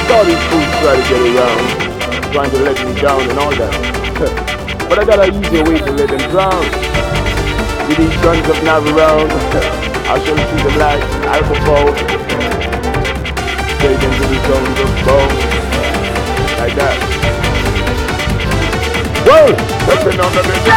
All these fools try to get around, trying to let me down and all that. But I got an easier way to let them drown. With these guns up now around, I shall see the light, alcohol. Take them to the zones of bone. Like that. Whoa! Stepping on the business,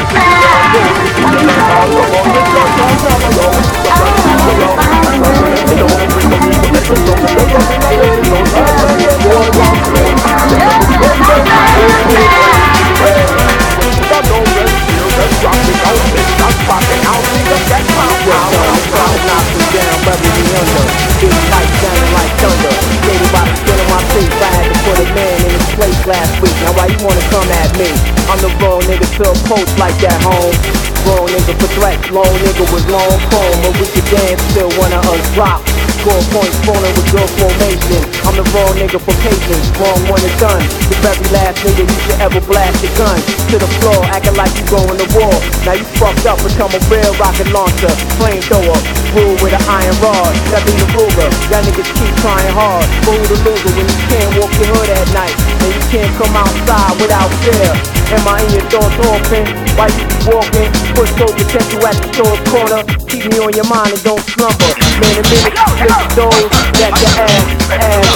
last week, now why you wanna come at me? I'm the wrong nigga to approach like that, home. Wrong nigga for threats, long nigga with long comb. But we can dance, still wanna us drop. Score points, falling with good formation. I'm the wrong nigga for patience, wrong when it's done. The very last nigga you should ever blast your gun to the floor, acting like you going to war. Now you fucked up, become a real rocket launcher, flamethrower, rule with an iron rod. That be the Ruger, y'all niggas keep trying hard. But who the loser when you can't walk your hood at night? And you can't come outside without fear. Am I in your thoughts often? Why you be walking? Push over, catch you at the store's corner. Keep me on your mind and don't slumber. Man, a minute, flip the doors, that your ass.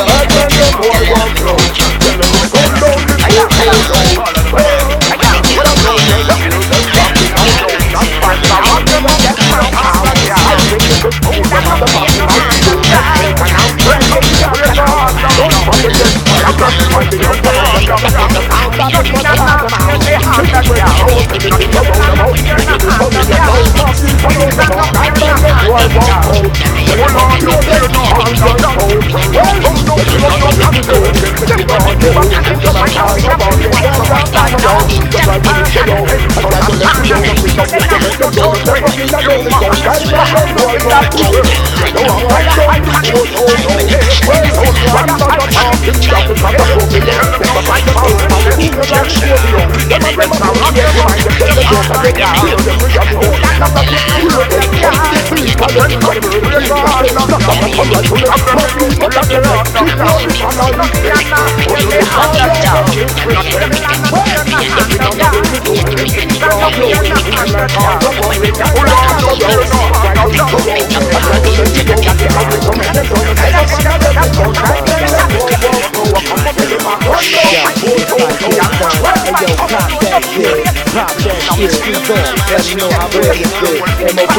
Pop that shit, keep on. Let me know how real it is. M.O.B.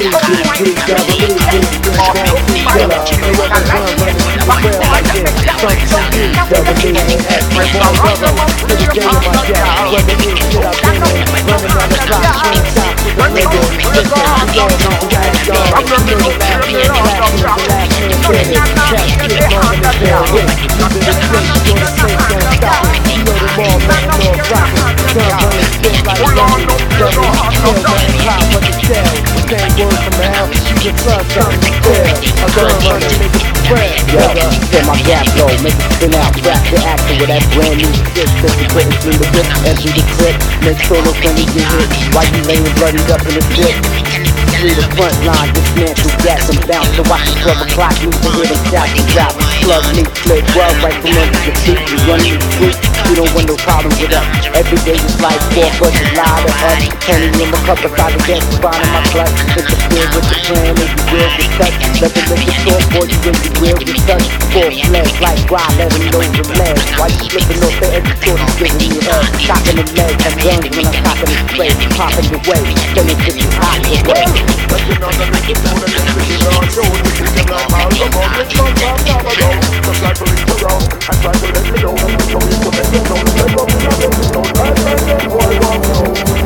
Get my gap low, make it spin out, rap the actor with that brand new shit. Since you couldn't see the grip, empty the clip, make sure no friendly get hit. While you laying bloodied up in the dip. Through the front line, dismantle gas and bounce. So watch the 12 o'clock, you can hear them shots and drop. Plug me, split well right from under the seat. You running the street, you don't want no problems with us. Every day is like 4 buses, lie to us. Penny in the cup, beside the gas, find in my clutch. Interfere with the plan, if you will get touched. Let the liquor talk, boy, you think you will get touched. Full flesh, like why, let him know the leg. Why you slipping off the edge, sort of giving me head. Cocking the leg, and guns when I'm cocking the spray. Popping your way, then it gets you hot away. But you know that it's the one that is on you. You can like Malcolm on the front of the door. Just like police around, I try to let you know. I'm sorry to make you know. I'm sorry to make you know.